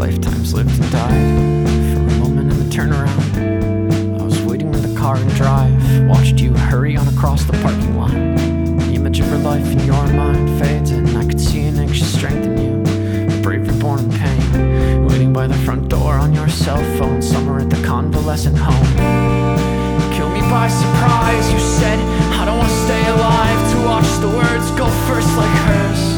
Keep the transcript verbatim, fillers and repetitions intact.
lifetimes lived and died. For a moment in the turnaround, I was waiting in the car and drive. Watched you hurry on across the parking lot. The image of her life in your mind fades, and I could see an anxious strength in you, a bravery born in pain. Waiting by the front door on your cell phone, somewhere at the convalescent home. Kill me by surprise, you said. I don't wanna stay alive to watch the words go first like hers.